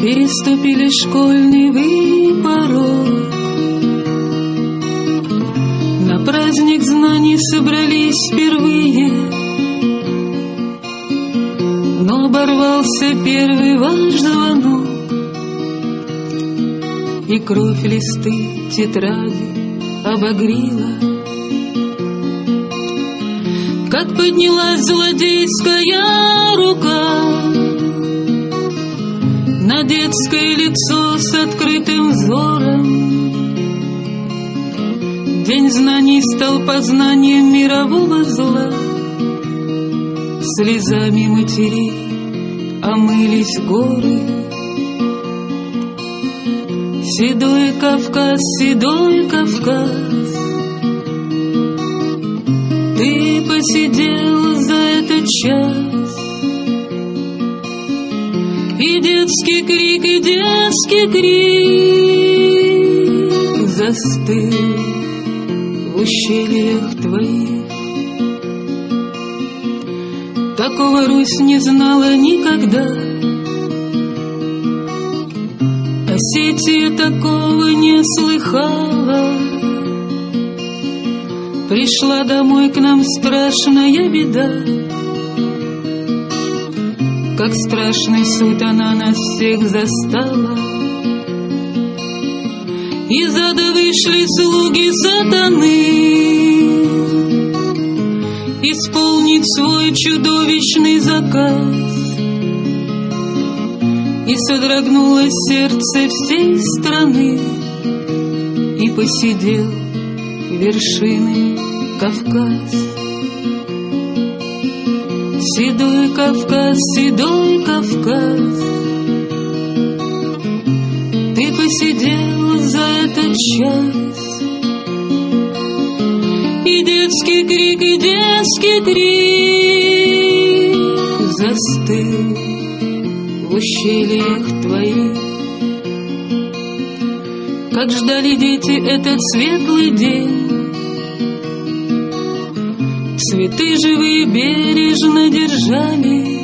переступили школьный вы порог. На праздник знаний собрались впервые, но оборвался первый ваш звонок, и кровь листы тетради обогрела. Как поднялась злодейская рука на детское лицо с открытым взором, день знаний стал познанием мирового зла. Слезами матерей омылись горы. Седой Кавказ, седой Кавказ, ты посидел за этот час, и детский крик застыл в ущельях твоих. Такого Русь не знала никогда, Осетия такого не слыхала. Пришла домой к нам страшная беда, как страшный суд она нас всех застала. Из ада вышли слуги сатаны исполнить свой чудовищный заказ, и содрогнулось сердце всей страны, и посидел вершинами Кавказ. Седой Кавказ, седой Кавказ, ты посидел за этот час, и детский крик застыл в ущельях твоих. Как ждали дети этот светлый день, цветы живые бережно держали.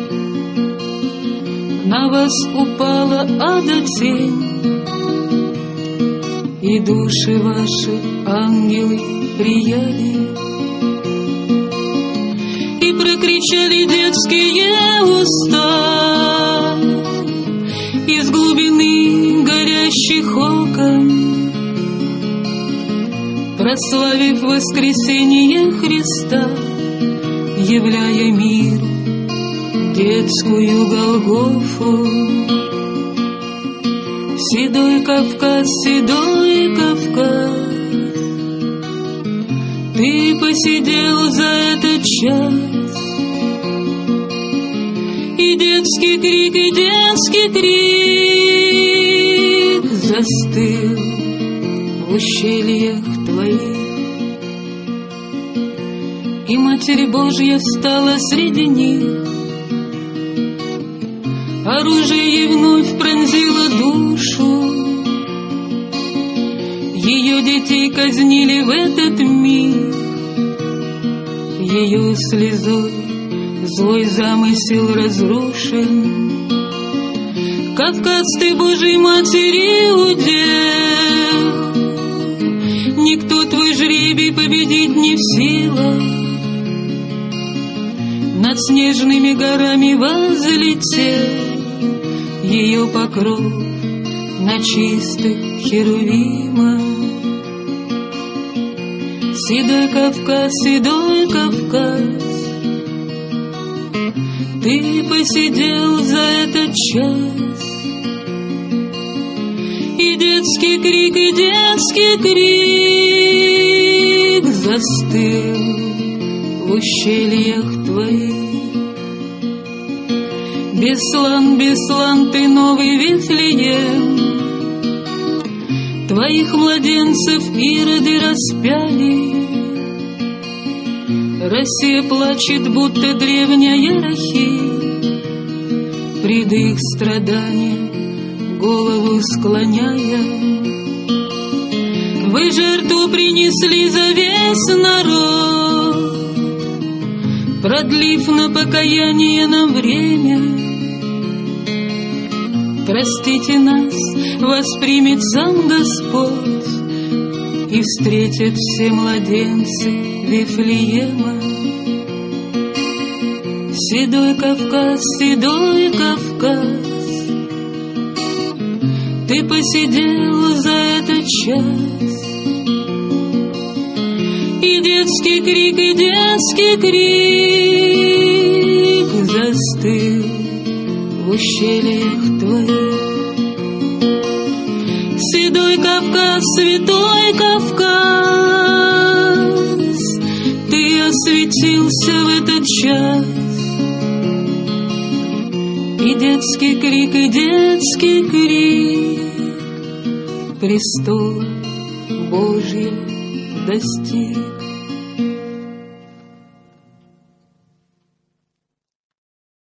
На вас упала ада тень, и души ваши ангелы прияли, и прокричали детские уста из глубины горящих окон, прославив воскресение Христа, являя миру детскую Голгофу. Седой Кавказ, седой Кавказ, ты посидел за этот час, и детский крик застыл в ущельях твоих. И Матерь Божья встала среди них, оружие ей вновь пронзило душу. Ее детей казнили в этот миг, ее слезой злой замысел разрушен. Кавказ, ты Божьей Матери удел, никто твой жребий победить не в силах. Над снежными горами возлетел ее покров на чистых херувимах. Седой Кавказ, седой Кавказ, ты посидел за этот час, и детский крик застыл в ущельях твоих. Беслан, Беслан, ты новый Вифлеем, твоих младенцев ироды распяли. Россия плачет, будто древняя Рахиль, пред их страданием голову склоняя. Вы жертву принесли за весь народ, продлив на покаяние нам время. Простите нас, воспримет сам Господь, и встретят все младенцы Вифлеема. Седой Кавказ, ты посидел за этот час, и детский крик застыл в ущельях твоих. Седой Кавказ, святой Кавказ, ты осветился в этот час, и детский крик престола Божьего достиг.